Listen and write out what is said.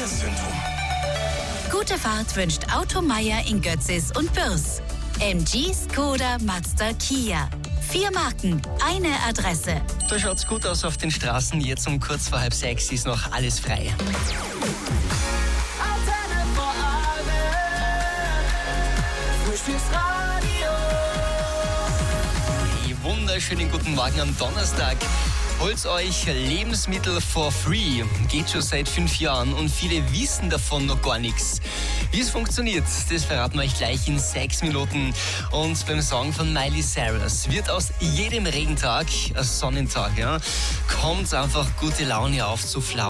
Verkehrszentrum. Gute Fahrt wünscht Automeier in Götzis und Bürs. MG, Skoda, Mazda, Kia. 4 Marken, eine Adresse. Da schaut's gut aus auf den Straßen. Jetzt um kurz vor 5:30 ist noch alles frei. Wunderschönen guten Morgen am Donnerstag. Holt euch Lebensmittel for free. Geht schon seit 5 Jahren und viele wissen davon noch gar nichts. Wie es funktioniert, das verraten wir euch gleich in 6 Minuten. Und beim Song von Miley Cyrus wird aus jedem Regentag ein Sonnentag. Ja? Kommt einfach gute Laune aufzuflauen.